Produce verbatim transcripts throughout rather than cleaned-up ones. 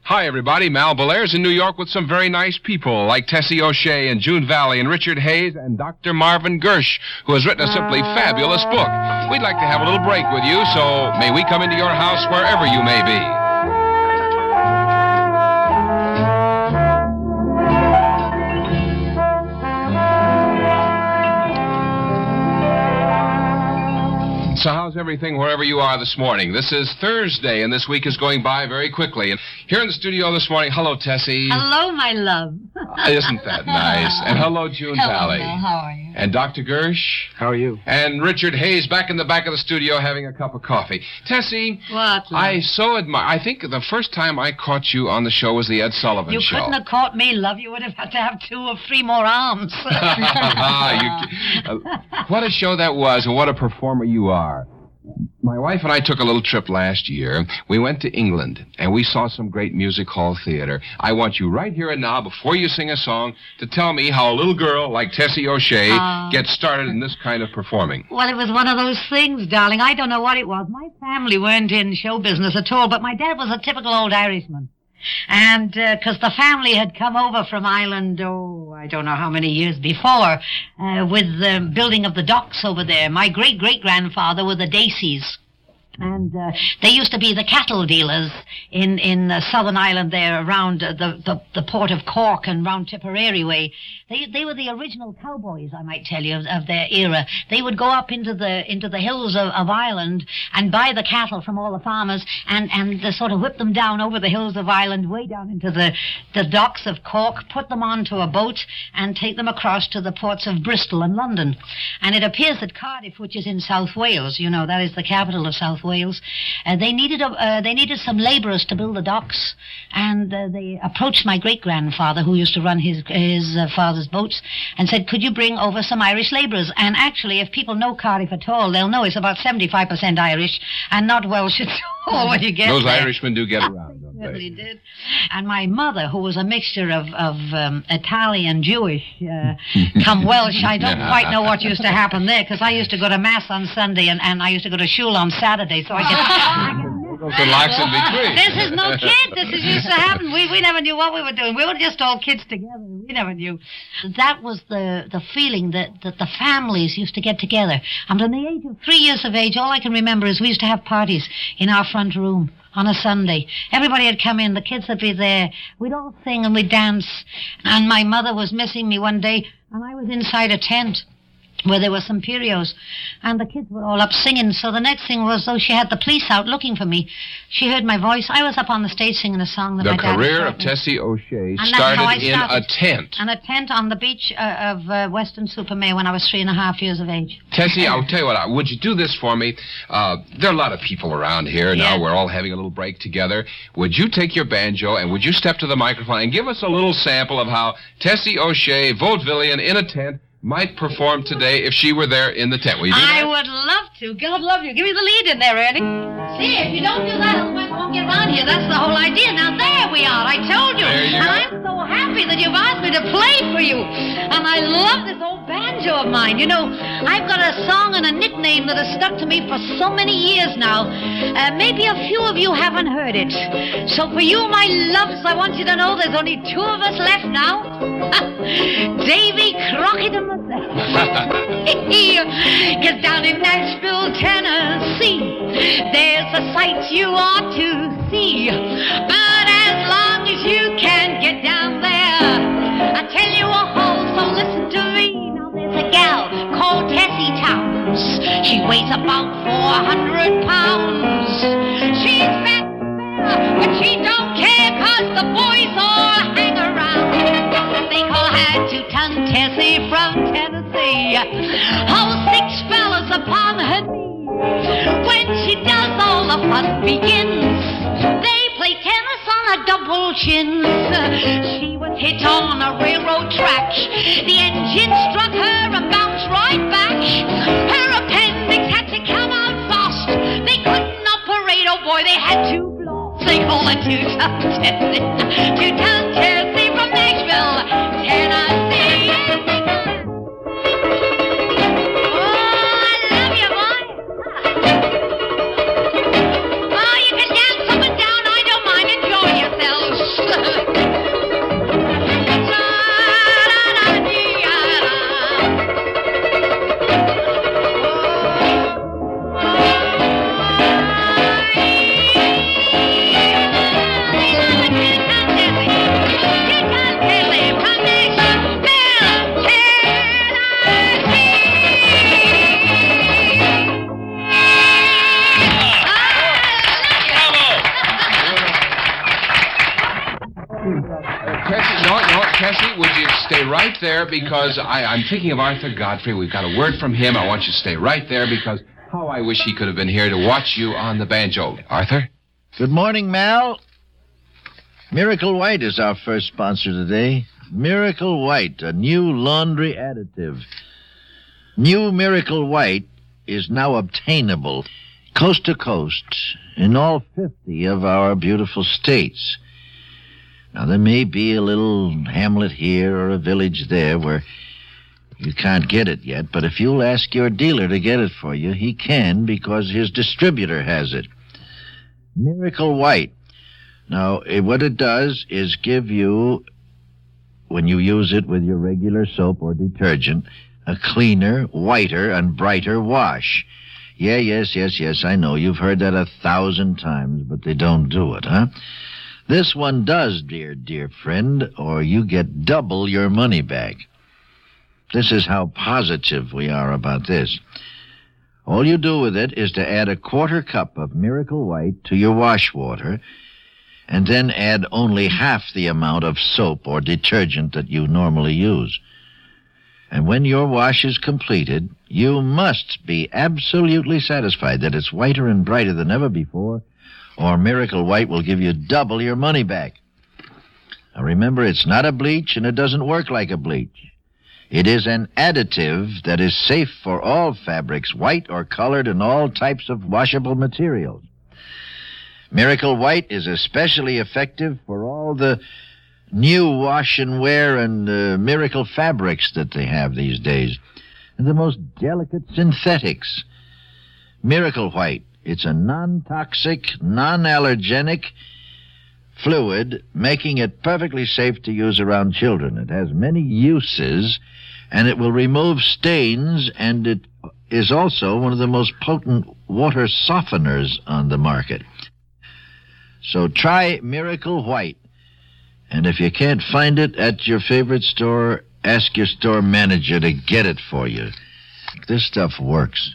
Hi, everybody. Mal Belair's in New York with some very nice people like Tessie O'Shea and June Valley and Richard Hayes and Doctor Marvin Gersh, who has written a simply fabulous book. We'd like to have a little break with you, so may we come into your house wherever you may be. So how's everything wherever you are this morning? This is Thursday, and this week is going by very quickly. And here in the studio this morning, hello, Tessie. Hello, my love. Uh, isn't that nice? And hello, June hello, Valley. Mel. How are you? And Doctor Gersh. How are you? And Richard Hayes back in the back of the studio having a cup of coffee. Tessie. What, love? I so admire. I think the first time I caught you on the show was the Ed Sullivan you Show. You couldn't have caught me, love. You would have had to have two or three more arms. you, uh, what a show that was, and what a performer you are. My wife and I took a little trip last year. We went to England, and we saw some great music hall theater. I want you right here and now, before you sing a song, to tell me how a little girl like Tessie O'Shea uh, gets started in this kind of performing. Well, it was one of those things, darling. I don't know what it was. My family weren't in show business at all, but my dad was a typical old Irishman. And because uh, the family had come over from Ireland, oh, I don't know how many years before, uh, with the building of the docks over there. My great-great-grandfather were the Daceys. And uh, they used to be the cattle dealers in, in uh, Southern Ireland there around uh, the, the, the port of Cork and round Tipperary way. They they were the original cowboys, I might tell you, of, of their era. They would go up into the into the hills of, of Ireland and buy the cattle from all the farmers and, and uh, sort of whip them down over the hills of Ireland, way down into the, the docks of Cork, put them onto a boat and take them across to the ports of Bristol and London. And it appears that Cardiff, which is in South Wales, you know, that is the capital of South Wales, uh, they needed a, uh, they needed some labourers to build the docks, and uh, they approached my great-grandfather, who used to run his his uh, father's boats, and said, could you bring over some Irish labourers? And actually, if people know Cardiff at all, they'll know it's about seventy-five percent Irish and not Welsh at all when you get Those there. Irishmen do get around, don't they? Really did. And my mother, who was a mixture of, of um, Italian, Jewish, uh, come Welsh, I don't quite know what used to happen there, because I used to go to Mass on Sunday, and, and I used to go to shul on Saturday, so I could... I could Relax in between. This is no kid. This is used to happen. We we never knew what we were doing. We were just all kids together. We never knew. That was the, the feeling that, that the families used to get together. And from the age of three years of age, all I can remember is we used to have parties in our front room on a Sunday. Everybody had come in. The kids would be there. We'd all sing and we'd dance. And my mother was missing me one day, and I was inside a tent where there were some Pirios, and the kids were all up singing. So the next thing was, though, she had the police out looking for me. She heard my voice. I was up on the stage singing a song that the my dad career had of Tessie O'Shea and started in started. a tent. And a tent on the beach uh, of uh, Weston-super-Mare when I was three and a half years of age. Tessie, I'll tell you what, would you do this for me? Uh, there are a lot of people around here yeah. now. We're all having a little break together. Would you take your banjo and would you step to the microphone and give us a little sample of how Tessie O'Shea, vaudevillian in a tent, might perform today if she were there in the tent? Will you do that? I would love to. God love you. Give me the lead in there, Ernie. See, if you don't do that, otherwise I won't get around here. That's the whole idea. Now, there we are. I told you. There you and go. I'm so happy that you've asked me to play for you. And I love this old banjo of mine. You know, I've got a song and a nickname that has stuck to me for so many years now. Uh, maybe a few of you haven't heard it. So for you, my loves, I want you to know there's only two of us left now. Davy Crockett and myself. Because down in Nashville, Tennessee, there's a sight you ought to see. But as long as you can get down there, I tell you a whole, so listen to me. Now there's a gal called Tessie Towns. She weighs about four hundred pounds. She's fat and fair, but she don't care, cause the boys all hang around. They call her two-ton Tessie from Tennessee. Oh, six fellas upon her knee. When she does, all the fun begins. They play tennis on a double chins. She was hit on a railroad track. The engine struck her and bounced right back. Her appendix had to come out fast. They couldn't operate, oh boy, they had to blast. They call her two-ton Tessie. Two-ton Tessie from Nashville, Tennessee. Uh, Tessie, no, no, Tessie, would you stay right there because I, I'm thinking of Arthur Godfrey. We've got a word from him. I want you to stay right there because how I wish he could have been here to watch you on the banjo. Arthur? Good morning, Mal. Miracle White is our first sponsor today. Miracle White, a new laundry additive. New Miracle White is now obtainable coast to coast in all fifty of our beautiful states. Now, there may be a little hamlet here or a village there where you can't get it yet, but if you'll ask your dealer to get it for you, he can because his distributor has it. Miracle White. Now, eh, what it does is give you, when you use it with your regular soap or detergent, a cleaner, whiter, and brighter wash. Yeah, yes, yes, yes, I know. You've heard that a thousand times, but they don't do it, huh? This one does, dear, dear friend, or you get double your money back. This is how positive we are about this. All you do with it is to add a quarter cup of Miracle White to your wash water, and then add only half the amount of soap or detergent that you normally use. And when your wash is completed, you must be absolutely satisfied that it's whiter and brighter than ever before, or Miracle White will give you double your money back. Now remember, it's not a bleach, and it doesn't work like a bleach. It is an additive that is safe for all fabrics, white or colored, and all types of washable materials. Miracle White is especially effective for all the new wash and wear and uh, miracle fabrics that they have these days, and the most delicate synthetics. Miracle White, it's a non-toxic, non-allergenic fluid, making it perfectly safe to use around children. It has many uses, and it will remove stains, and it is also one of the most potent water softeners on the market. So try Miracle White. And if you can't find it at your favorite store, ask your store manager to get it for you. This stuff works.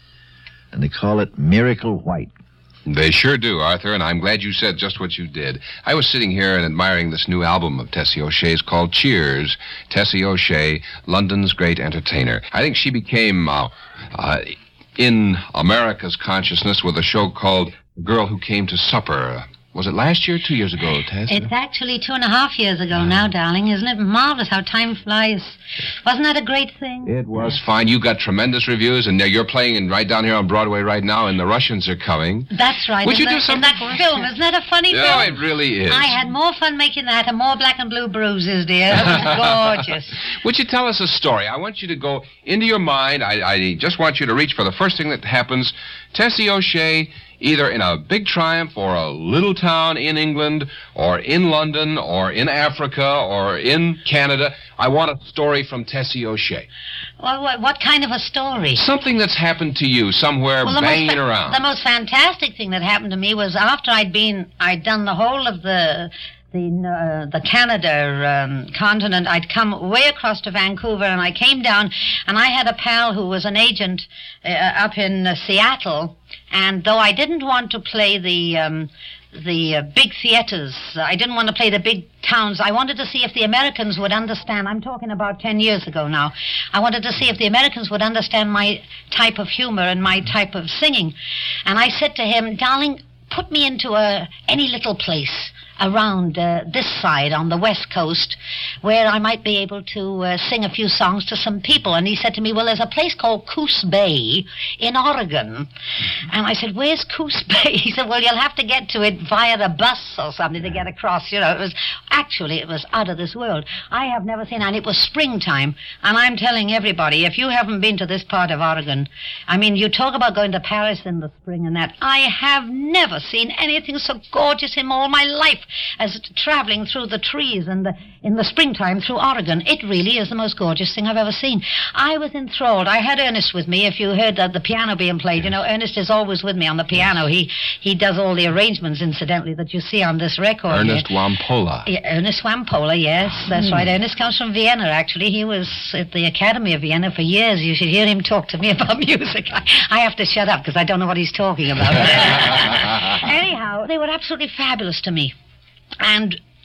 And they call it Miracle White. They sure do, Arthur, and I'm glad you said just what you did. I was sitting here and admiring this new album of Tessie O'Shea's called Cheers. Tessie O'Shea, London's great entertainer. I think she became uh, uh, in America's consciousness with a show called The Girl Who Came to Supper. Was it last year or two years ago, Tess? It's actually two and a half years ago now, darling. Isn't it marvelous how time flies? Wasn't that a great thing? It was fine. You got tremendous reviews, and you're playing in, right down here on Broadway right now, and The Russians are coming. That's right. Would you that, do something in that film? Isn't that a funny no, film? No, it really is. I had more fun making that and more black and blue bruises, dear. That was gorgeous. Would you tell us a story? I want you to go into your mind. I, I just want you to reach for the first thing that happens. Tessie O'Shea, either in a big triumph or a little town in England or in London or in Africa or in Canada. I want a story from Tessie O'Shea. Well, what, what kind of a story? Something that's happened to you somewhere well, banging fa- around. The most fantastic thing that happened to me was after I'd been, I'd done the whole of the... the uh, the Canada um, continent. I'd come way across to Vancouver, and I came down, and I had a pal who was an agent uh, up in uh, Seattle, and though I didn't want to play the um, the uh, big theaters, I didn't want to play the big towns, I wanted to see if the Americans would understand. I'm talking about ten years ago now. I wanted to see if the Americans would understand my type of humor and my type of singing. And I said to him, darling, put me into a any little place around uh, this side on the west coast where I might be able to uh, sing a few songs to some people. And he said to me, well, there's a place called Coos Bay in Oregon. And I said, where's Coos Bay? He said, well, you'll have to get to it via the bus or something to get across. You know, it was actually, it was out of this world. I have never seen, and it was springtime. And I'm telling everybody, if you haven't been to this part of Oregon, I mean, you talk about going to Paris in the spring and that. I have never seen anything so gorgeous in all my life as traveling through the trees and the, in the springtime through Oregon. It really is the most gorgeous thing I've ever seen. I was enthralled. I had Ernest with me. If you heard uh, the piano being played, you know, Ernest is always with me on the piano. He he does all the arrangements, incidentally, that you see on this record. Ernest here. Wampola. Yeah, Ernest Wampola, yes, that's mm. right. Ernest comes from Vienna, actually. He was at the Academy of Vienna for years. You should hear him talk to me about music. I, I have to shut up because I don't know what he's talking about. Anyhow, they were absolutely fabulous to me. And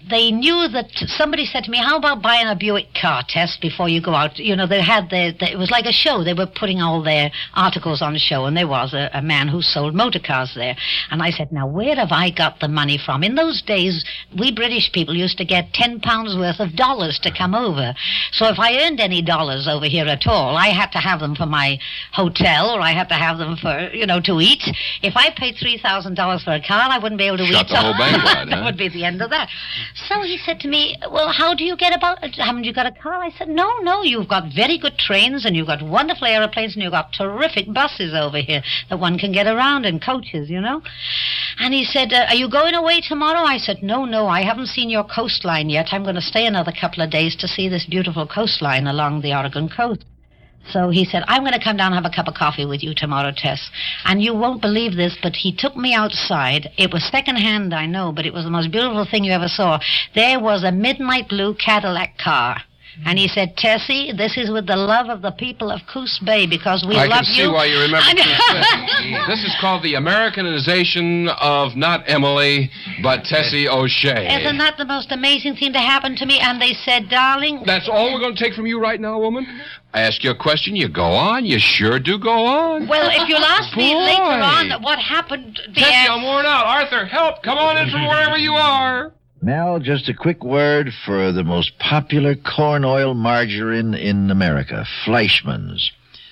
they knew that somebody said to me, how about buying a Buick car, Tess, before you go out? You know, they had the, the it was like a show. They were putting all their articles on show, and there was a, a man who sold motor cars there. And I said, now, where have I got the money from? In those days, we British people used to get ten pounds worth of dollars to come over. So if I earned any dollars over here at all, I had to have them for my hotel, or I had to have them for, you know, to eat. If I paid three thousand dollars for a car, I wouldn't be able to Shut eat. the whole bank out, That huh? would be the end of that. So he said to me, well, how do you get about, haven't you got a car? I said, no, no, you've got very good trains, and you've got wonderful aeroplanes, and you've got terrific buses over here that one can get around in, coaches, you know. And he said, uh, are you going away tomorrow? I said, no, no, I haven't seen your coastline yet. I'm going to stay another couple of days to see this beautiful coastline along the Oregon coast. So he said, I'm going to come down and have a cup of coffee with you tomorrow, Tess. And you won't believe this, but he took me outside. It was second-hand, I know, but it was the most beautiful thing you ever saw. There was a midnight blue Cadillac car. And he said, Tessie, this is with the love of the people of Coos Bay, because we I love can you. see why you remember Coos Bay. This is called the Americanization of not Emily, but Tessie O'Shea. Isn't that the most amazing thing to happen to me? And they said, darling... That's all we're going to take from you right now, woman? I ask you a question, you go on. You sure do go on. Well, if you'll ask me Boy. later on what happened... The Tessie, I'm worn out. Arthur, help. Come on in from wherever you are. Now, just a quick word for the most popular corn oil margarine in America, Fleischmann's.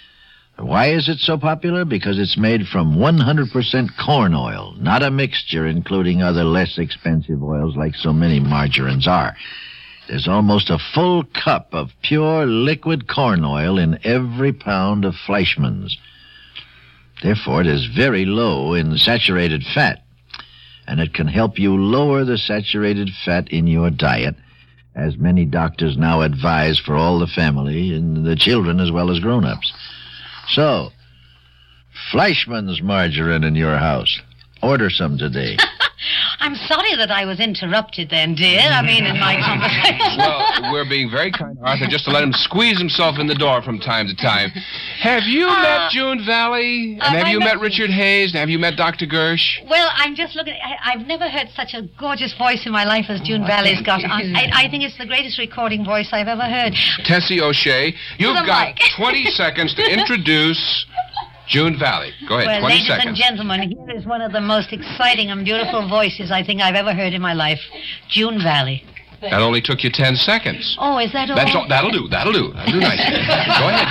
Why is it so popular? Because it's made from one hundred percent corn oil, not a mixture including other less expensive oils like so many margarines are. There's almost a full cup of pure liquid corn oil in every pound of Fleischmann's. Therefore, it is very low in saturated fat, and it can help you lower the saturated fat in your diet, as many doctors now advise for all the family and the children as well as grown-ups. So, Fleischmann's margarine in your house. Order some today. I'm sorry that I was interrupted then, dear. I mean, in my conversation. Well, we're being very kind to Arthur just to let him squeeze himself in the door from time to time. Have you Uh, met June Valley? And uh, have I you met met Richard Hayes? And have you met Doctor Gersh? Well, I'm just looking... I, I've never heard such a gorgeous voice in my life as June Valley's got. I, I think it's the greatest recording voice I've ever heard. Tessie O'Shea, you've the got mic. twenty seconds to introduce June Valley. Go ahead, Well, twenty ladies seconds. and gentlemen, here is one of the most exciting and beautiful voices I think I've ever heard in my life. June Valley. That only took you ten seconds. Oh, is that all? That's all. That'll do. That'll do. That'll do nicely. Go ahead,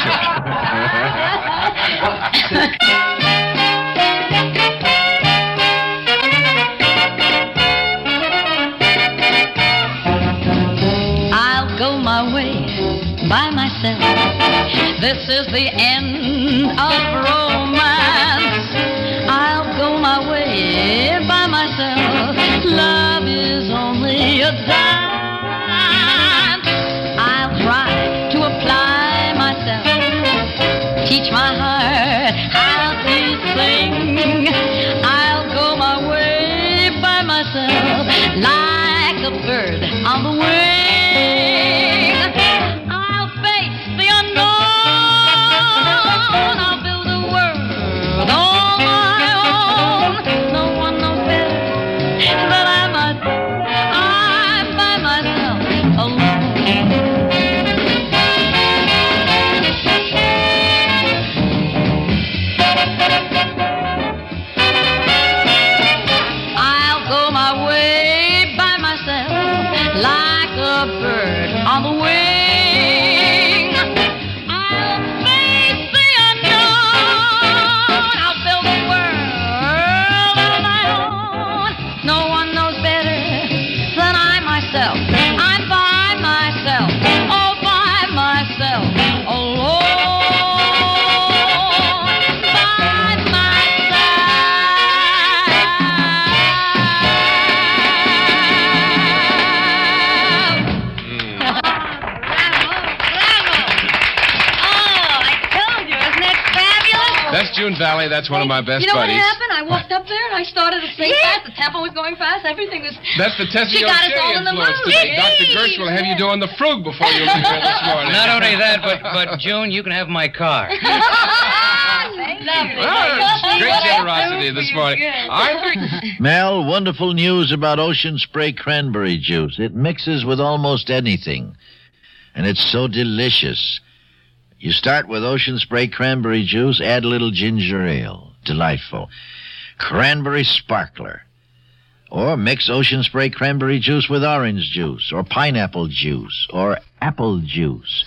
I'll go my way by myself. This is the end of romance. I'll go my way by myself. Love is only a dime. I'll try to apply myself. Teach my heart how to sing. I'll go my way by myself like a bird on the wing. I'll face the unknown. I'll build a world on my own. No one knows better than I myself. I'm by myself alone. I'll go my way by myself like a bird on the wing. I'll face the unknown. I'll build a world on my own. No one knows better than I myself. I'm by myself, all by myself, alone. By myself. Oh, I told you. Isn't that fabulous? That's June Valley. That's one of my best You know buddies. what happened? I walked up there and I started to sing fast. The tempo was going fast. Everything was... That's the Tessie She got us O'Shea all in the influence mood. today. Yay! Doctor Gersh will have you doing the frug before you leave here this morning. Not only that, but, but June, you can have my car. Thank Well, great generosity this morning. Arthur? Mel, wonderful news about Ocean Spray cranberry juice. It mixes with almost anything, and it's so delicious. You start with Ocean Spray cranberry juice, add a little ginger ale. Delightful. Cranberry sparkler. Or mix Ocean Spray cranberry juice with orange juice, or pineapple juice, or apple juice.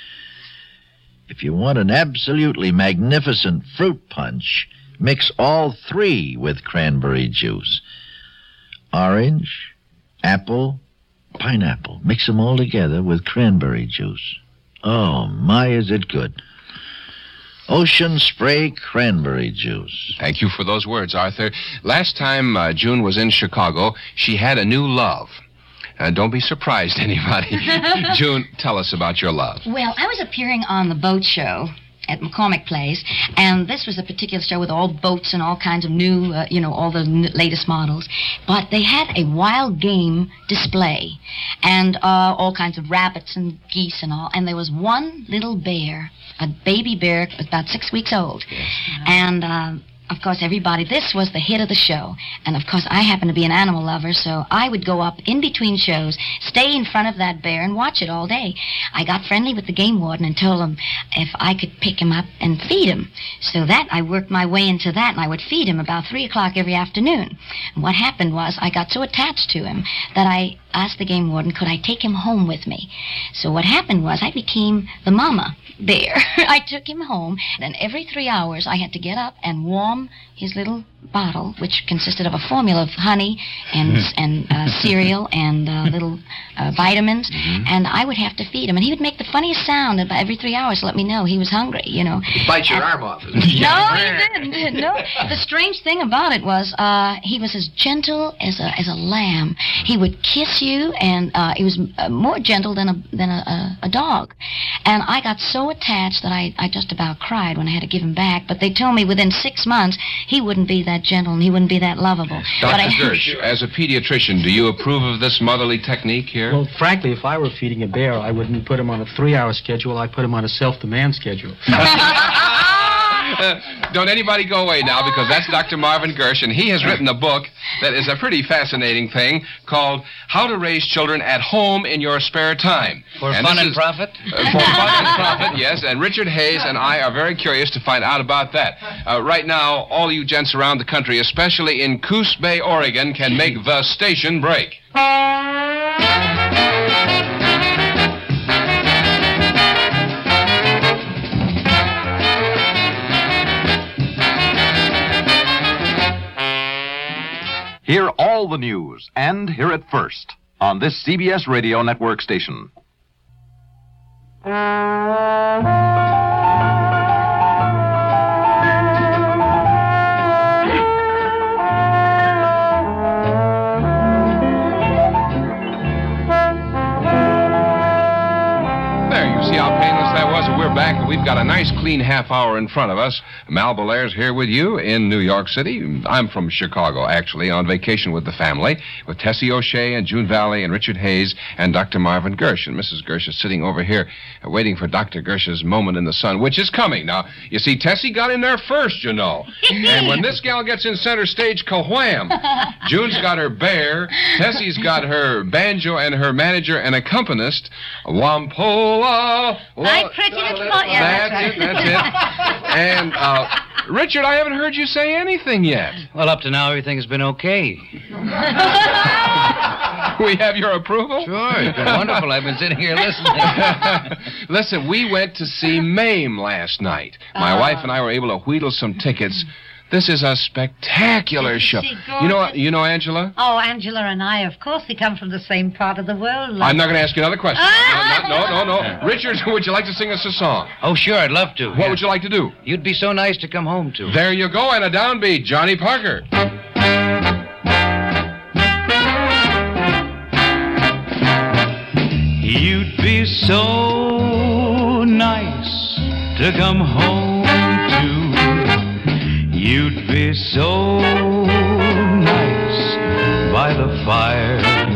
If you want an absolutely magnificent fruit punch, mix all three with cranberry juice. Orange, apple, pineapple. Mix them all together with cranberry juice. Oh, my, is it good. Ocean Spray cranberry juice. Thank you for those words, Arthur. Last time uh, June was in Chicago, she had a new love. Uh, don't be surprised, anybody. June, tell us about your love. Well, I was appearing on the boat show at McCormick Place, and this was a particular show with all boats and all kinds of new, uh, you know, all the n- latest models. But they had a wild game display, and uh, all kinds of rabbits and geese and all, and there was one little bear, a baby bear about six weeks old. Yes. And, uh, of course, everybody, this was the hit of the show. And, of course, I happen to be an animal lover, so I would go up in between shows, stay in front of that bear, and watch it all day. I got friendly with the game warden and told him if I could pick him up and feed him. So that, I worked my way into that, and I would feed him about three o'clock every afternoon. And what happened was I got so attached to him that I asked the game warden, could I take him home with me? So what happened was I became the mama bear. I took him home, and every three hours I had to get up and warm his little bottle, which consisted of a formula of honey and and uh, cereal and uh, little uh, vitamins, mm-hmm. and I would have to feed him. And he would make the funniest sound about every three hours to let me know he was hungry, you know. He'd bite your and, arm off. No, he didn't. No. The strange thing about it was uh, he was as gentle as a as a lamb. He would kiss you, and uh, he was uh, more gentle than a than a, a, a dog. And I got so attached that I, I just about cried when I had to give him back. But they told me within six months he wouldn't be that gentle and he wouldn't be that lovable. Doctor I, Gersh, as a pediatrician, do you approve of this motherly technique here? Well, frankly, if I were feeding a bear, I wouldn't put him on a three-hour schedule. I'd put him on a self-demand schedule. Uh, don't anybody go away now, because that's Doctor Marvin Gersh, and he has written a book that is a pretty fascinating thing called How to Raise Children at Home in Your Spare Time. For and fun and is, profit? Uh, for fun and profit, yes. And Richard Hayes and I are very curious to find out about that. Uh, right now, all you gents around the country, especially in Coos Bay, Oregon, can make the station break. Hear all the news, and hear it first, on this C B S Radio Network station. There, you see how painless that was? And we're back, and we've got a nice, clean half hour in front of us. Mal Belaire's here with you in New York City. I'm from Chicago, actually, on vacation with the family, with Tessie O'Shea and June Valley and Richard Hayes and Doctor Marvin Gersh. And Missus Gersh is sitting over here uh, waiting for Doctor Gersh's moment in the sun, which is coming. Now, you see, Tessie got in there first, you know. And when this gal gets in center stage, ka-wham! June's got her bear, Tessie's got her banjo and her manager and accompanist, Wampola. I pretty little boy. Yeah, That's, that's it, that's it. And, uh, Richard, I haven't heard you say anything yet. Well, up to now, everything's been okay. We have your approval? Sure, it's been wonderful. I've been sitting here listening. Listen, we went to see Mame last night. My Uh. wife and I were able to wheedle some tickets. This is a spectacular Isn't show. she You know, gorgeous? you know Angela? Oh, Angela and I, of course, we come from the same part of the world. I'm not going to ask you another question. Ah! No, no, no, no. Richard, would you like to sing us a song? Oh, sure, I'd love to. What yeah. would you like to do? You'd be so nice to come home to. There you go, and a downbeat, Johnny Parker. You'd be so nice to come home to. You'd be so nice by the fire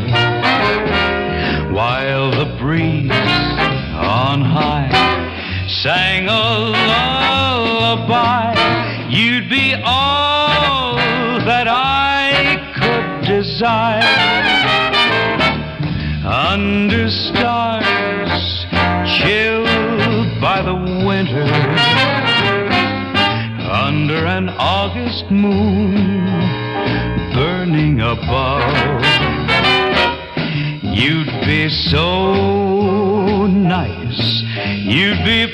while the breeze on high sang a lullaby you'd be all that I could desire. Under stars, chilled by the winter, under an August moon burning above, you'd be so nice, you'd be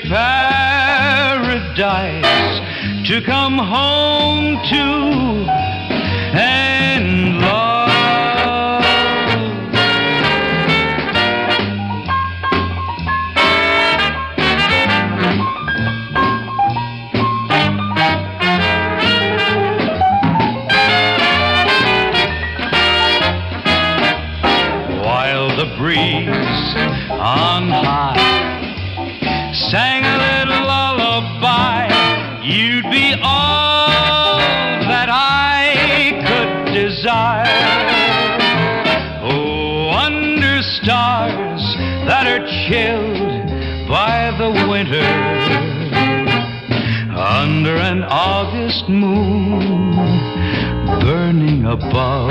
paradise to come home to and love. Breeze on high sang a little lullaby, you'd be all that I could desire. Oh, under stars that are chilled by the winter, under an August moon burning above,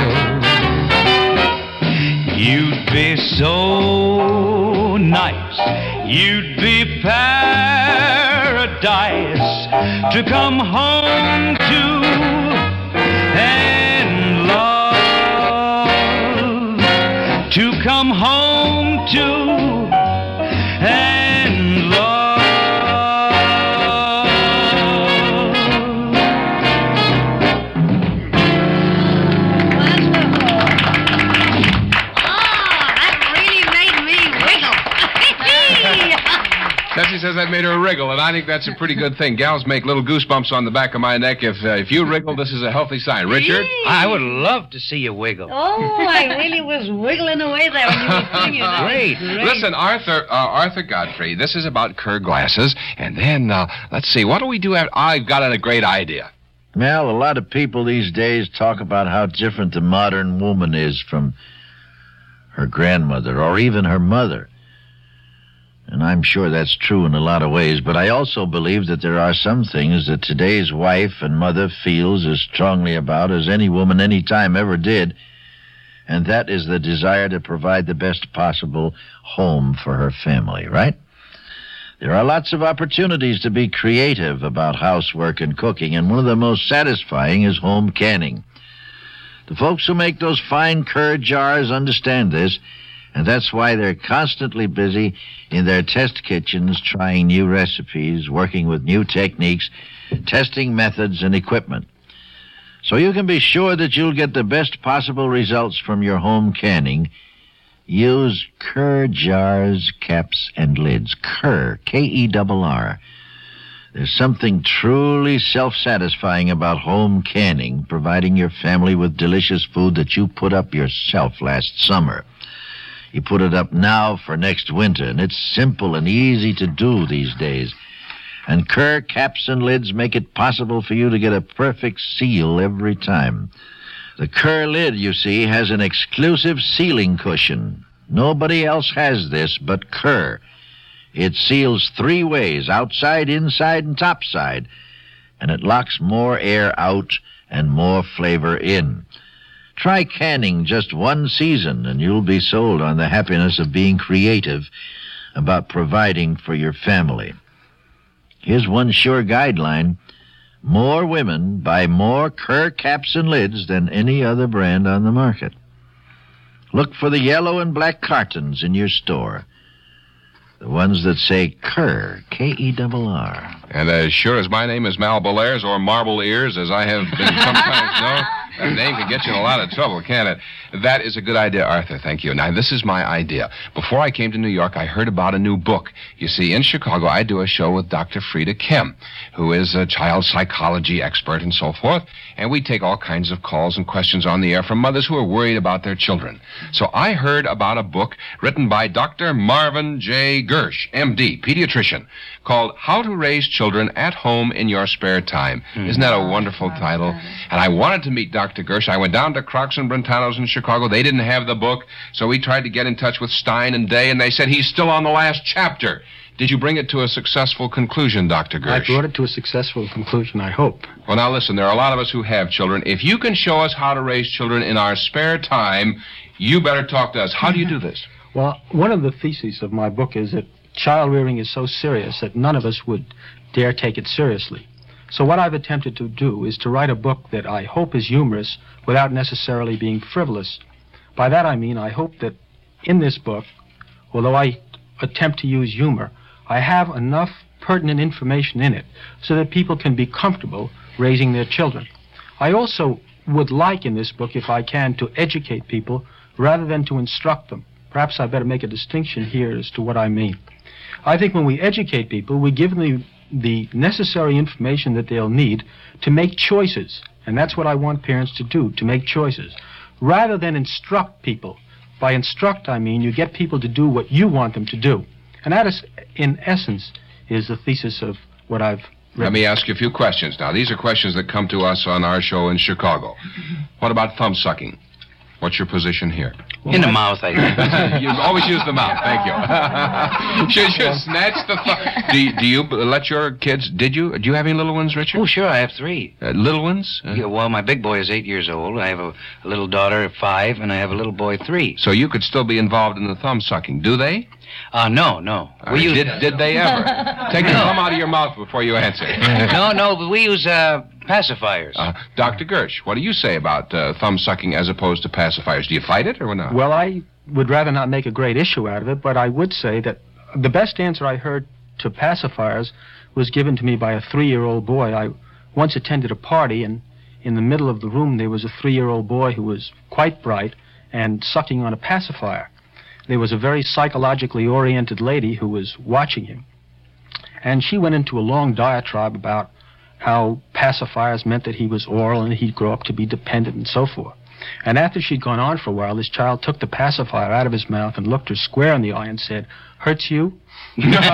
you'd be so nice, you'd be paradise to come home to and love, to come home to and love. Tessie says that made her wriggle, and I think that's a pretty good thing. Gals make little goosebumps on the back of my neck. If uh, if you wriggle, this is a healthy sign. Richard? I would love to see you wiggle. Oh, I really was wiggling away there when you were singing. That Great. was great. Listen, Arthur uh, Arthur Godfrey, this is about Kerr glasses. And then, uh, let's see, what do we do after... I've got a great idea. Well, a lot of people these days talk about how different the modern woman is from her grandmother or even her mother. And I'm sure that's true in a lot of ways, but I also believe that there are some things that today's wife and mother feels as strongly about as any woman any time ever did, and that is the desire to provide the best possible home for her family, right? There are lots of opportunities to be creative about housework and cooking, and one of the most satisfying is home canning. The folks who make those fine Kerr jars understand this, and that's why they're constantly busy in their test kitchens trying new recipes, working with new techniques, testing methods and equipment. So you can be sure that you'll get the best possible results from your home canning. Use Kerr jars, caps, and lids. Kerr, K E R R. There's something truly self-satisfying about home canning, providing your family with delicious food that you put up yourself last summer. You put it up now for next winter, and it's simple and easy to do these days. And Kerr caps and lids make it possible for you to get a perfect seal every time. The Kerr lid, you see, has an exclusive sealing cushion. Nobody else has this but Kerr. It seals three ways, outside, inside, and topside, and it locks more air out and more flavor in. Try canning just one season, and you'll be sold on the happiness of being creative about providing for your family. Here's one sure guideline. More women buy more Kerr caps and lids than any other brand on the market. Look for the yellow and black cartons in your store. The ones that say Kerr, K E R R. And as sure as my name is Mal Belair's or Marble Ears, as I have been sometimes known, that name can get you in a lot of trouble, can't it? That is a good idea, Arthur. Thank you. Now, this is my idea. Before I came to New York, I heard about a new book. You see, in Chicago, I do a show with Doctor Frida Kim, who is a child psychology expert and so forth, and we take all kinds of calls and questions on the air from mothers who are worried about their children. So I heard about a book written by Doctor Marvin J. Gersh, M D, pediatrician, called How to Raise Children at Home in Your Spare Time. Mm. Isn't that a wonderful title? And I wanted to meet Doctor Gersh. I went down to Crocs and Brentano's in Chicago. They didn't have the book, so we tried to get in touch with Stein and Day, and they said he's still on the last chapter. Did you bring it to a successful conclusion, Doctor Gersh? I brought it to a successful conclusion, I hope. Well, now listen, there are a lot of us who have children. If you can show us how to raise children in our spare time, you better talk to us. How do you do this? Well, one of the theses of my book is that child rearing is so serious that none of us would dare take it seriously. So what I've attempted to do is to write a book that I hope is humorous without necessarily being frivolous. By that I mean I hope that in this book, although I attempt to use humor, I have enough pertinent information in it so that people can be comfortable raising their children. I also would like in this book, if I can, to educate people rather than to instruct them. Perhaps I better make a distinction here as to what I mean. I think when we educate people, we give them the, the necessary information that they'll need to make choices. And that's what I want parents to do, to make choices, rather than instruct people. By instruct, I mean you get people to do what you want them to do. And that is, in essence, is the thesis of what I've written. Let me ask you a few questions now. These are questions that come to us on our show in Chicago. What about thumb sucking? What's your position here? In the mouth, I think. You always use the mouth. Thank you. Should you snatch the thumb? Do you, do you let your kids, did you? Do you have any little ones, Richard? Oh, sure, I have three. Uh, little ones? Uh, Yeah, well, my big boy is eight years old. I have a, a little daughter of five, and I have a little boy three. So you could still be involved in the thumb sucking. Do they? Uh, no, no. Uh, use... did, did they ever? Take the thumb out of your mouth before you answer. no, no, but we use uh, pacifiers. Uh, Doctor Gersh, what do you say about uh, thumb sucking as opposed to pacifiers? Do you fight it or not? Well, I would rather not make a great issue out of it, but I would say that the best answer I heard to pacifiers was given to me by a three-year-old boy. I once attended a party, and in the middle of the room there was a three-year-old boy who was quite bright and sucking on a pacifier. There was a very psychologically oriented lady who was watching him, and she went into a long diatribe about how pacifiers meant that he was oral and he'd grow up to be dependent and so forth. And after she'd gone on for a while, this child took the pacifier out of his mouth and looked her square in the eye and said, "Hurts you?" Beautiful,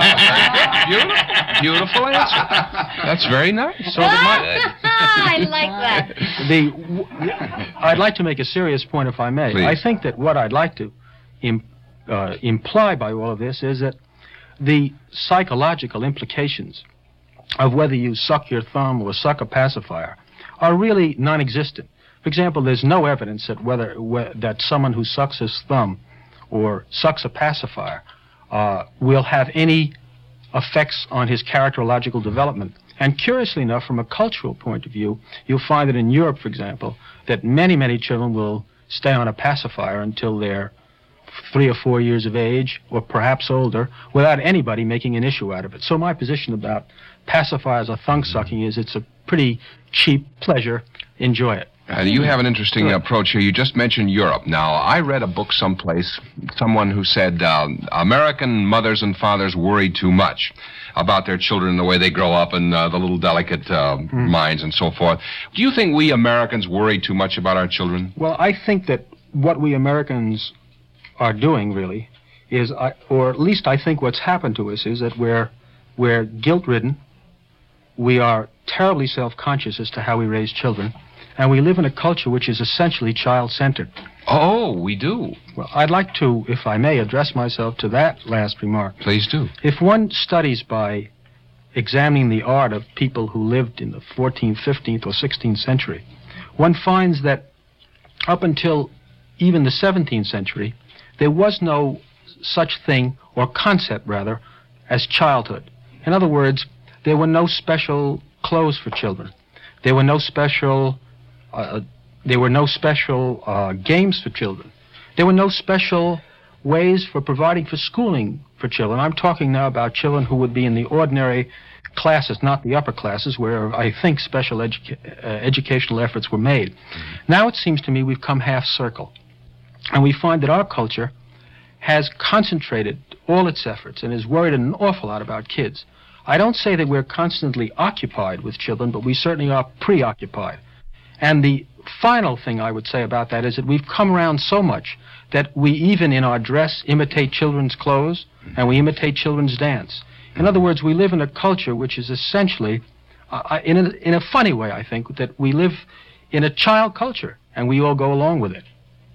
beautiful answer. That's very nice. So that I like that. my, the, w- I'd like to make a serious point, if I may. Please. I think that what I'd like to im- uh, imply by all of this is that the psychological implications of whether you suck your thumb or suck a pacifier are really non-existent. For example, there's no evidence that whether wh- that someone who sucks his thumb or sucks a pacifier uh, will have any effects on his characterological development. And curiously enough, from a cultural point of view, you'll find that in Europe, for example, that many, many children will stay on a pacifier until they're three or four years of age, or perhaps older, without anybody making an issue out of it. So my position about pacifiers or thumb sucking is it's a pretty cheap pleasure. Enjoy it. Uh, you have an interesting approach here. You just mentioned Europe. Now, I read a book someplace, someone who said um, American mothers and fathers worry too much about their children, the way they grow up, and uh, the little delicate uh, mm. minds and so forth. Do you think we Americans worry too much about our children? Well, I think that what we Americans are doing, really, is, I, or at least I think what's happened to us is that we're, we're guilt-ridden, we are terribly self-conscious as to how we raise children, and we live in a culture which is essentially child-centered. Oh, we do. Well, I'd like to, if I may, address myself to that last remark. Please do. If one studies by examining the art of people who lived in the fourteenth, fifteenth, or sixteenth century, one finds that up until even the seventeenth century, there was no such thing, or concept, rather, as childhood. In other words, there were no special clothes for children. There were no special... Uh, there were no special uh, games for children. There were no special ways for providing for schooling for children. I'm talking now about children who would be in the ordinary classes, not the upper classes, where I think special educa- uh, educational efforts were made. Mm-hmm. Now it seems to me we've come half circle, and we find that our culture has concentrated all its efforts and is worried an awful lot about kids. I don't say that we're constantly occupied with children, but we certainly are preoccupied. And the final thing I would say about that is that we've come around so much that we even in our dress imitate children's clothes and we imitate children's dance. In other words, we live in a culture which is essentially, uh, in, a, in a funny way, I think, that we live in a child culture and we all go along with it.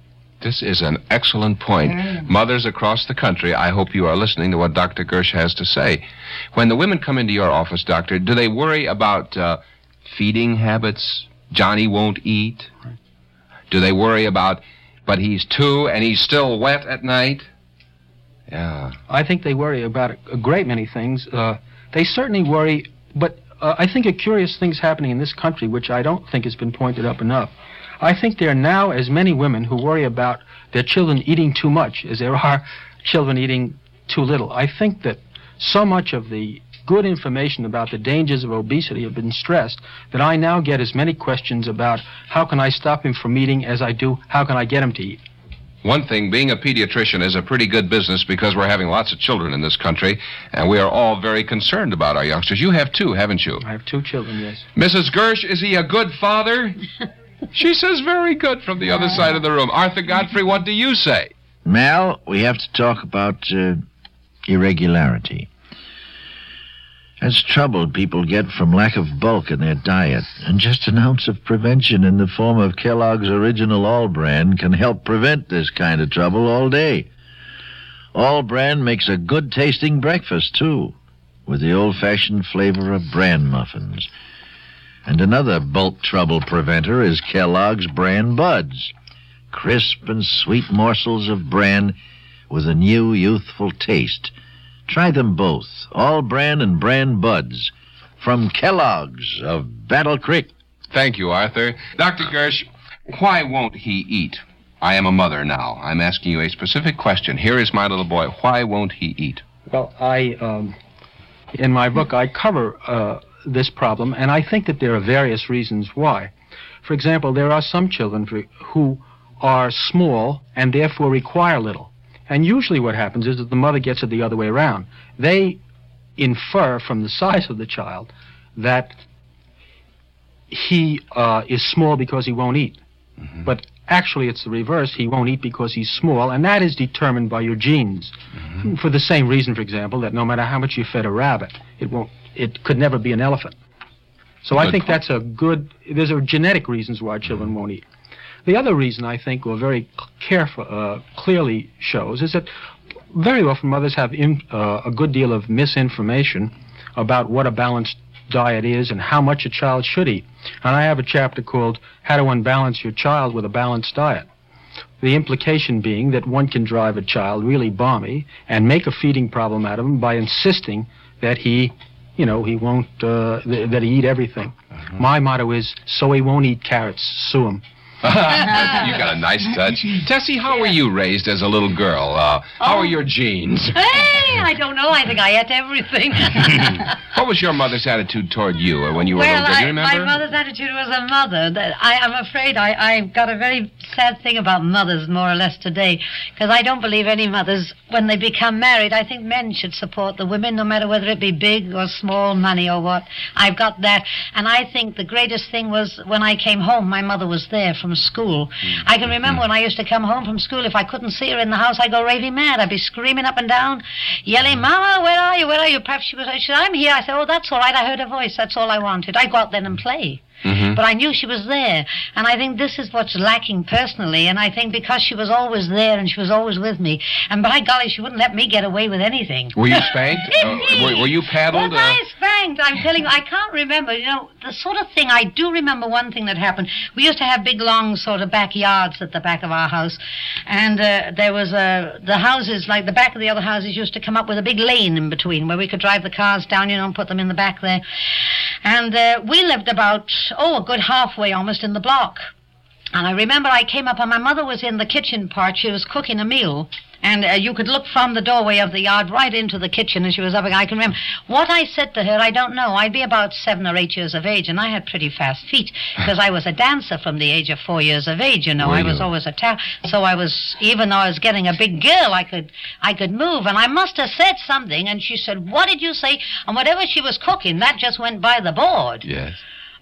This is an excellent point. Mm. Mothers across the country, I hope you are listening to what Doctor Gersh has to say. When the women come into your office, Doctor, do they worry about uh, feeding habits? Johnny won't eat? Do they worry about, but he's two and he's still wet at night? Yeah. I think they worry about a great many things. Uh, they certainly worry, but uh, I think a curious thing's happening in this country, which I don't think has been pointed up enough. I think there are now as many women who worry about their children eating too much as there are children eating too little. I think that so much of the good information about the dangers of obesity have been stressed that I now get as many questions about how can I stop him from eating as I do how can I get him to eat. One thing, being a pediatrician is a pretty good business because we're having lots of children in this country, and we are all very concerned about our youngsters. You have two, haven't you? I have two children, yes. Missus Gersh, is he a good father? She says very good from the other side of the room. Arthur Godfrey, what do you say? Mal, we have to talk about uh, irregularity. That's trouble people get from lack of bulk in their diet. And just an ounce of prevention in the form of Kellogg's Original All Bran can help prevent this kind of trouble all day. All Bran makes a good-tasting breakfast, too, with the old-fashioned flavor of bran muffins. And another bulk trouble preventer is Kellogg's Bran Buds. Crisp and sweet morsels of bran with a new, youthful taste. Try them both, All Bran and Bran Buds, from Kellogg's of Battle Creek. Thank you, Arthur. Doctor Gersh, why won't he eat? I am a mother now. I'm asking you a specific question. Here is my little boy. Why won't he eat? Well, I, um, in my book, I cover uh, this problem, and I think that there are various reasons why. For example, there are some children for, who are small and therefore require little. And usually what happens is that the mother gets it the other way around. They infer from the size of the child that he uh, is small because he won't eat. Mm-hmm. But actually it's the reverse. He won't eat because he's small, and that is determined by your genes. Mm-hmm. For the same reason, for example, that no matter how much you fed a rabbit, it won't. It could never be an elephant. So good I think point. That's a good... There's a genetic reasons why children mm-hmm. won't eat. The other reason, I think, or very careful, uh, clearly shows, is that very often mothers have in, uh, a good deal of misinformation about what a balanced diet is and how much a child should eat. And I have a chapter called How to Unbalance Your Child with a Balanced Diet. The implication being that one can drive a child really balmy and make a feeding problem out of him by insisting that he, you know, he won't, uh, th- that he eat everything. Mm-hmm. My motto is, so he won't eat carrots, sue him. You got a nice touch. Tessie, how were you raised as a little girl? Uh, how oh. are your genes? Hey, I don't know. I think I ate everything. What was your mother's attitude toward you when you were well, a little girl? Do you remember? My mother's attitude was a mother. That I, I'm afraid I, I've got a very sad thing about mothers, more or less, today, because I don't believe any mothers, when they become married, I think men should support the women, no matter whether it be big or small, money or what. I've got that. And I think the greatest thing was when I came home, my mother was there from school. Mm. I can remember mm. when I used to come home from school, if I couldn't see her in the house, I'd go raving mad. I'd be screaming up and down, yelling, Mama, where are you, where are you? Perhaps she was, she said, I'm here. I said, oh, that's all right. I heard her voice. That's all I wanted. I'd go out then and play. Mm-hmm. But I knew she was there. And I think this is what's lacking personally. And I think because she was always there and she was always with me, and by golly, she wouldn't let me get away with anything. Were you spanked? uh, were, were you paddled? Was I spanked? I'm telling you, I can't remember. You know, the sort of thing, I do remember one thing that happened. We used to have big, long sort of backyards at the back of our house. And uh, there was a, the houses, like the back of the other houses used to come up with a big lane in between where we could drive the cars down, you know, and put them in the back there. And uh, we lived about, oh, a good halfway almost in the block. And I remember I came up and my mother was in the kitchen part. She was cooking a meal. And uh, you could look from the doorway of the yard right into the kitchen as she was up. I can remember. What I said to her, I don't know. I'd be about seven or eight years of age, and I had pretty fast feet because I was a dancer from the age of four years of age, you know. Were I was you? always a ta- So I was, even though I was getting a big girl, I could I could move. And I must have said something, and she said, what did you say? And whatever she was cooking, that just went by the board. Yes.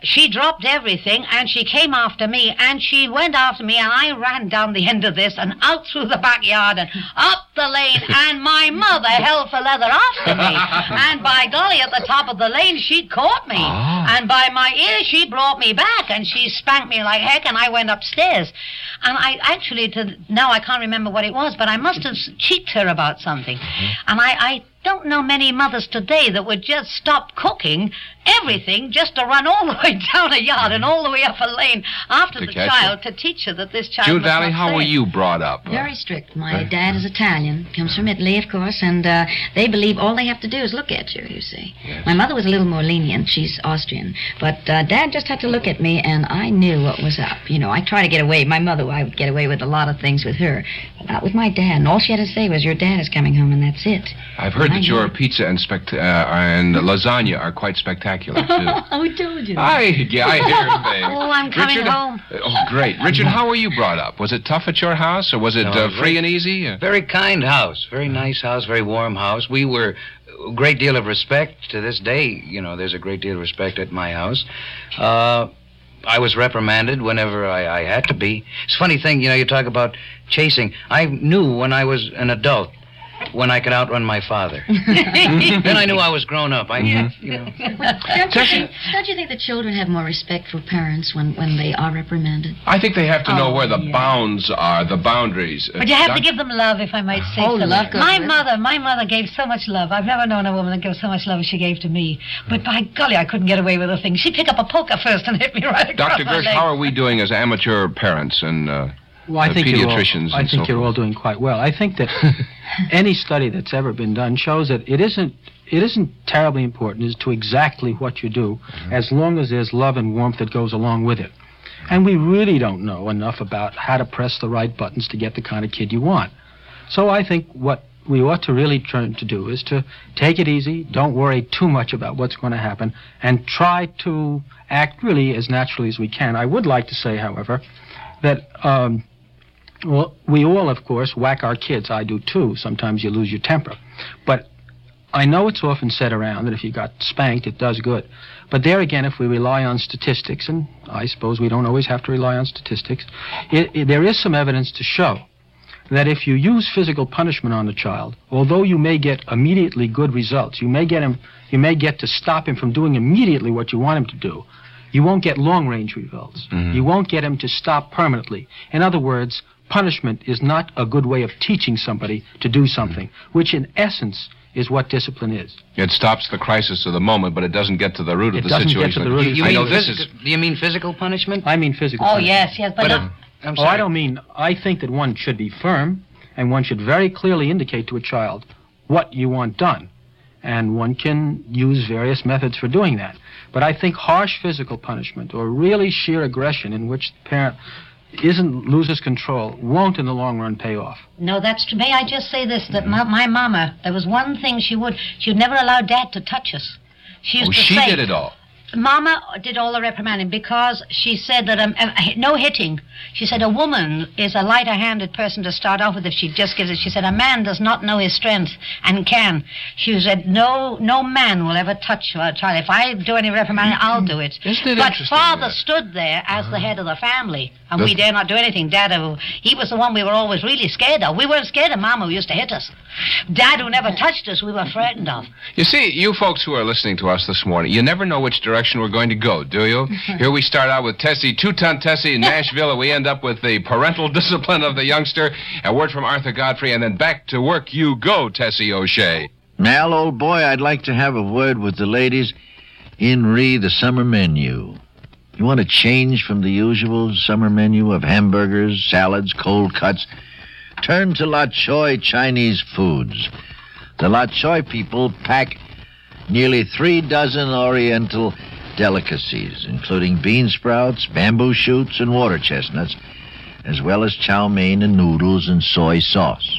she dropped everything, and she came after me, and she went after me, and I ran down the end of this and out through the backyard and up the lane, and my mother held for leather after me. And by golly, at the top of the lane, she caught me. Oh. And by my ear, she brought me back, and she spanked me like heck, and I went upstairs. And I actually, to now I can't remember what it was, but I must have cheeked her about something. Mm-hmm. And I, I don't know many mothers today that would just stop cooking everything just to run all the way down a yard and all the way up a lane after To the catch child her. to teach her that this child June was Valley, not how safe. were you brought up? Very strict. My Uh, dad is Italian, comes from Italy, of course, and uh, they believe all they have to do is look at you, you see. Yes. My mother was a little more lenient. She's Austrian. But uh, Dad just had to look at me, and I knew what was up. You know, I try to get away. My mother, I would get away with a lot of things with her, but not with my dad. And all she had to say was, your dad is coming home, and that's it. I've heard I that your knew. pizza and, spect- uh, and lasagna are quite spectacular, too. Who told you? I, yeah, I hear things. Oh, I'm coming Richard, home. Oh, great. Richard, how were you brought up? Was it tough at your house, or was it No, uh, it was free very- and easy? Uh, Very kind house, very nice house, very warm house. We were a great deal of respect to this day. You know, there's a great deal of respect at my house. Uh, I was reprimanded whenever I, I had to be. It's a funny thing, you know, you talk about chasing. I knew when I was an adult when I could outrun my father. Then I knew I was grown up. I, Mm-hmm. you know. Don't you, think, don't you think that children have more respect for parents when, when they are reprimanded? I think they have to know Oh, where the yeah. bounds are, the boundaries. Uh, But you have Doc- to give them love, if I might say Oh, so. love goes My with it. mother, my mother gave so much love. I've never known a woman that gave so much love as she gave to me. But by golly, I couldn't get away with a thing. She'd pick up a poker first and hit me right across Doctor the Gersh, leg. how are we doing as amateur parents and uh, Well, I uh, think you're all, pediatricians I and think so you're all forth? doing quite well. I think that any study that's ever been done shows that it isn't it isn't terribly important as to exactly what you do, Mm-hmm. as long as there's love and warmth that goes along with it. And we really don't know enough about how to press the right buttons to get the kind of kid you want. So I think what we ought to really try to do is to take it easy, don't worry too much about what's going to happen, and try to act really as naturally as we can. I would like to say, however, that um, well, we all, of course, whack our kids. I do, too. Sometimes you lose your temper. But I know it's often said around that if you got spanked, it does good. But there again, if we rely on statistics, and I suppose we don't always have to rely on statistics, it, it, there is some evidence to show that if you use physical punishment on a child, although you may get immediately good results, you may get him, you may get to stop him from doing immediately what you want him to do, you won't get long-range results. Mhm. You won't get him to stop permanently. In other words, punishment is not a good way of teaching somebody to do something, which in essence is what discipline is. It stops the crisis of the moment, but it doesn't get to the root It of the doesn't get to situation. the root You, of you I mean know this is... physical- Do you mean physical punishment? I mean physical Oh, punishment. yes, yes. But, But, uh, uh, I'm Oh, sorry. I don't mean, I think that one should be firm, and one should very clearly indicate to a child what you want done. And one can use various methods for doing that. But I think harsh physical punishment or really sheer aggression in which the parent isn't loses control won't in the long run pay off. no, that's true. May I just say this, that my, my mama, there was one thing she would, she would never allow Dad to touch us. She used Oh, to she say... did it all. Mama did all the reprimanding because she said that um, uh, no hitting. She said a woman is a lighter-handed person to start off with if she just gives it. She said a man does not know his strength and can. She said no no man will ever touch a child. If I do any reprimanding, I'll do it. Isn't it but interesting, Father uh, stood there as the head of the family, and Does- we dare not do anything. Dad, uh, he was the one we were always really scared of. We weren't scared of Mama, who used to hit us. Dad, who never touched us, we were frightened of. You see, you folks who are listening to us this morning, you never know which direction we're going to go, do you? Here we start out with Tessie, two-ton Tessie in Nashville, and we end up with the parental discipline of the youngster, a word from Arthur Godfrey, and then back to work you go, Tessie O'Shea. Mal, old boy, I'd like to have a word with the ladies in re the summer menu. You want to change from the usual summer menu of hamburgers, salads, cold cuts? Turn to La Choy Chinese Foods. The La Choy people pack nearly three dozen Oriental delicacies, including bean sprouts, bamboo shoots, and water chestnuts, as well as chow mein and noodles and soy sauce.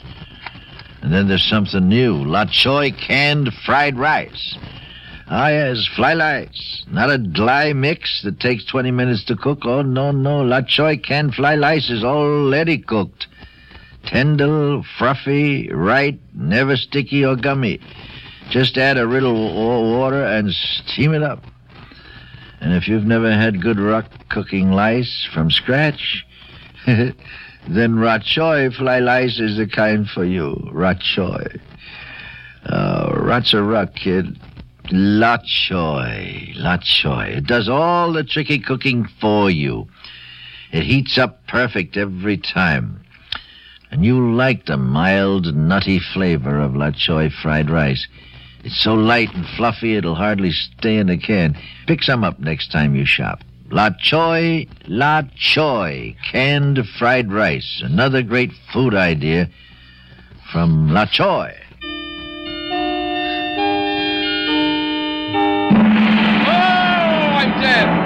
And then there's something new, La Choy canned fried rice. Ah, yes, fly rice. Not a dry mix that takes twenty minutes to cook. Oh, no, no. La Choy canned fly rice is already cooked. Tender, fluffy, right, never sticky or gummy. Just add a little wa- water and steam it up. And if you've never had good rock cooking lice from scratch, then Ratchoy fly lice is the kind for you. Ratchoy. Oh, Rat's a rock, kid. Latchoy. Latchoy. It does all the tricky cooking for you. It heats up perfect every time. And you'll like the mild, nutty flavor of Latchoy fried rice. It's so light and fluffy it'll hardly stay in the can. Pick some up next time you shop. Latchoy, Latchoy, canned fried rice. Another great food idea from Latchoy. Oh, I'm dead.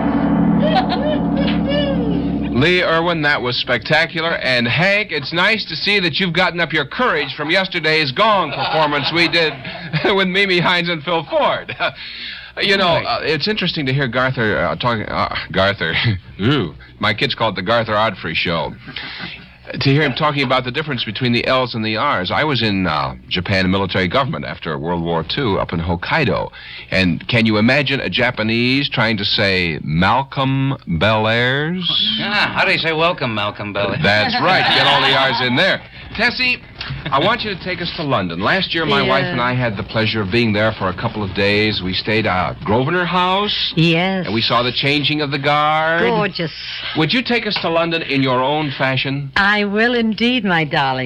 Lee Irwin, that was spectacular. And Hank, it's nice to see that you've gotten up your courage from yesterday's Gong performance we did with Mimi Hines and Phil Ford. You know, uh, it's interesting to hear Garther uh, talking... Uh, Garther. Ooh, my kids call it the Garther Godfrey Show. To hear him talking about the difference between the L's and the R's. I was in uh, Japan military government after World War Two up in Hokkaido. And can you imagine a Japanese trying to say Malcolm Bel-Airs? Ah, how do you say welcome, Malcolm Bel-Airs? That's right. Get all the R's in there. Tessie, I want you to take us to London. Last year, my Yeah. wife and I had the pleasure of being there for a couple of days. We stayed at Grosvenor House. Yes. And we saw the changing of the guard. Gorgeous. Would you take us to London in your own fashion? I will indeed, my darling.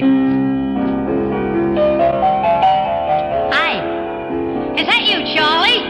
Hi. Is that you, Charlie?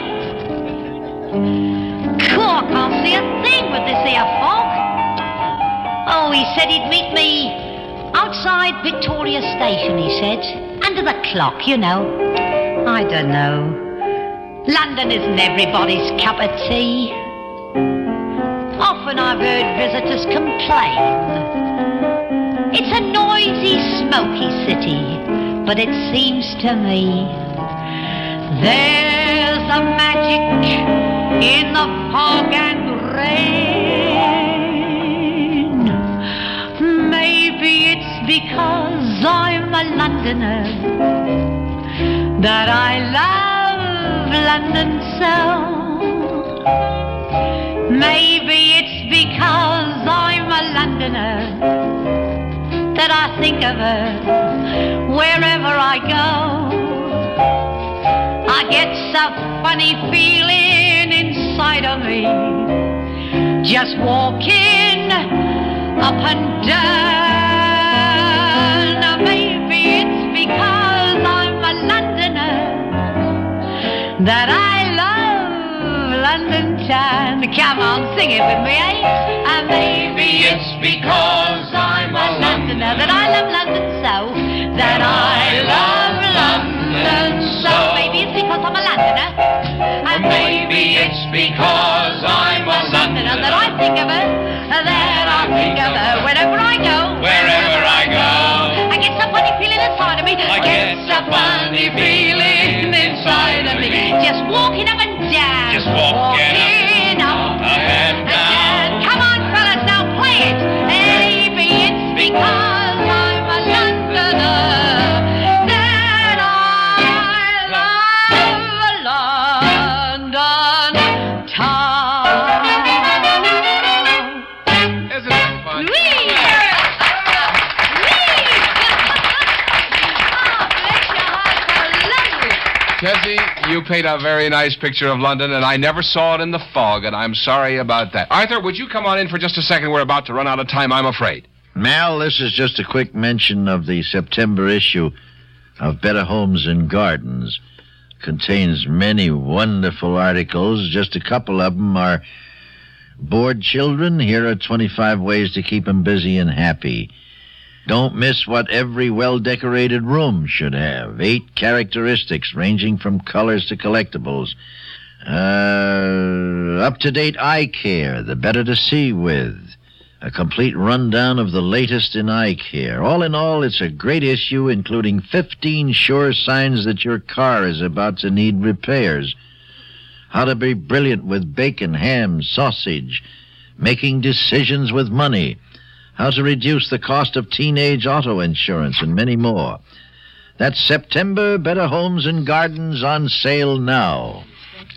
Cool, I can't see a thing with this here fog. Oh, he said he'd meet me outside Victoria Station, he said. Under the clock, you know. I don't know. London isn't everybody's cup of tea. Often I've heard visitors complain. It's a noisy, smoky city, but it seems to me there's a magic in the fog and rain. Maybe it's because I'm a Londoner that I love London so. Maybe it's because I'm a Londoner that I think of her wherever I go. I get some funny feeling inside of me, just walking up and down. Maybe it's because I'm a Londoner that I love London town. Come on, sing it with me, eh? And maybe it's because I'm a Londoner that I love London so, that I love London so. Maybe it's because I'm a Londoner. And maybe it's because I'm a Londoner that I think of her, that I think of her wherever I go. Wherever I go. I get some funny feeling inside of me. I get some funny feeling inside of me. Just walking up and down. Just walking up, up and down. Come on, fellas, now play it. Maybe it's because I'm a Londoner that I love London town. Isn't that fun? Whee! Tessie, you paint a very nice picture of London, and I never saw it in the fog, and I'm sorry about that. Arthur, would you come on in for just a second? We're about to run out of time, I'm afraid. Mal, this is just a quick mention of the September issue of Better Homes and Gardens. Contains many wonderful articles. Just a couple of them are bored children. Here are twenty-five ways to keep them busy and happy. Don't miss what every well-decorated room should have. Eight characteristics ranging from colors to collectibles. Uh, up-to-date eye care, the better to see with. A complete rundown of the latest in eye care. All in all, it's a great issue, including fifteen sure signs that your car is about to need repairs. How to be brilliant with bacon, ham, sausage. Making decisions with money. How to reduce the cost of teenage auto insurance, and many more. That's September Better Homes and Gardens on sale now.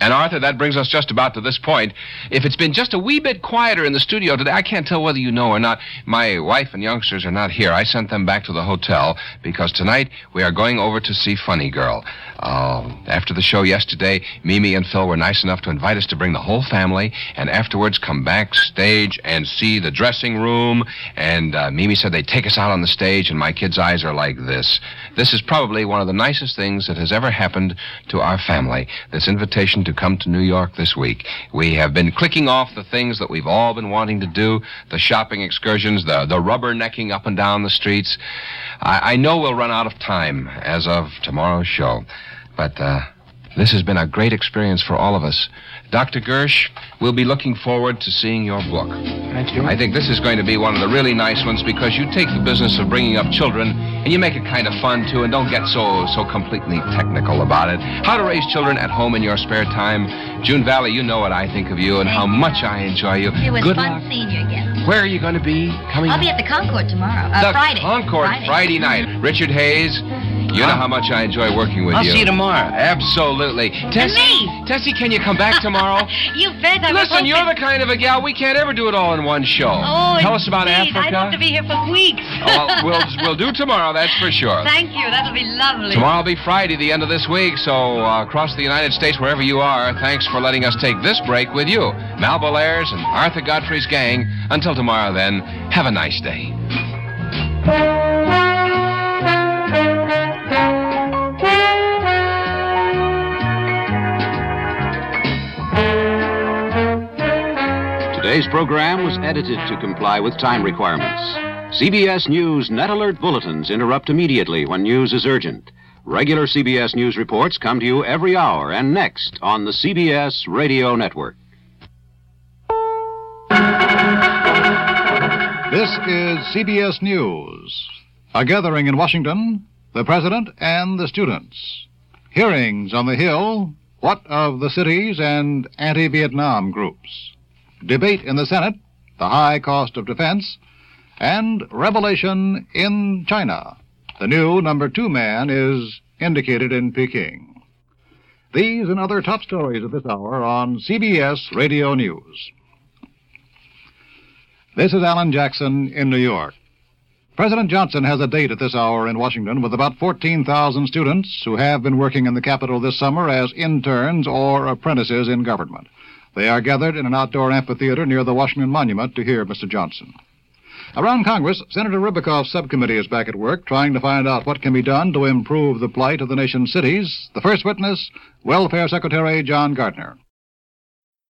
And, Arthur, that brings us just about to this point. If it's been just a wee bit quieter in the studio today, I can't tell whether you know or not. My wife and youngsters are not here. I sent them back to the hotel because tonight we are going over to see Funny Girl. Uh, after the show yesterday, Mimi and Phil were nice enough to invite us to bring the whole family and afterwards come backstage and see the dressing room. And uh, Mimi said they'd take us out on the stage, and my kids' eyes are like this. This is probably one of the nicest things that has ever happened to our family, this invitation to come to New York this week. We have been clicking off the things that we've all been wanting to do, the shopping excursions, the, the rubbernecking up and down the streets. I, I know we'll run out of time as of tomorrow's show, but uh, this has been a great experience for all of us. Doctor Gersh, we'll be looking forward to seeing your book. Thank you. I think this is going to be one of the really nice ones because you take the business of bringing up children and you make it kind of fun, too, and don't get so so completely technical about it. How to raise children at home in your spare time. June Valley, you know what I think of you and how much I enjoy you. It was Good fun luck. seeing you again. Where are you going to be coming I'll up? be at the Concord tomorrow. Uh, the Friday. Concord, Friday. Friday night. Richard Hayes, you know how much I enjoy working with I'll you. see you tomorrow. Absolutely. Tessie, me. Tessie, can you come back tomorrow? You bet. I was Listen, hoping- you're the kind of a gal, we can't ever do it all in one show. Oh, Tell us about indeed. Africa. I'd love to be here for weeks. Oh, well, we'll, we'll do tomorrow, that's for sure. Thank you. That'll be lovely. Tomorrow will be Friday, the end of this week, so uh, across the United States, wherever you are, thanks for letting us take this break with you. Mal Belair's and Arthur Godfrey's gang. Until tomorrow, then, have a nice day. Today's program was edited to comply with time requirements. C B S News Net Alert bulletins interrupt immediately when news is urgent. Regular C B S News reports come to you every hour and next on the C B S Radio Network. This is C B S News. A gathering in Washington, the President and the students. Hearings on the Hill, what of the cities and anti-Vietnam groups. Debate in the Senate, the high cost of defense, and revelation in China. The new number two man is indicated in Peking. These and other top stories of this hour on C B S Radio News. This is Alan Jackson in New York. President Johnson has a date at this hour in Washington with about fourteen thousand students who have been working in the Capitol this summer as interns or apprentices in government. They are gathered in an outdoor amphitheater near the Washington Monument to hear Mister Johnson. Around Congress, Senator Ribicoff's subcommittee is back at work trying to find out what can be done to improve the plight of the nation's cities. The first witness, Welfare Secretary John Gardner.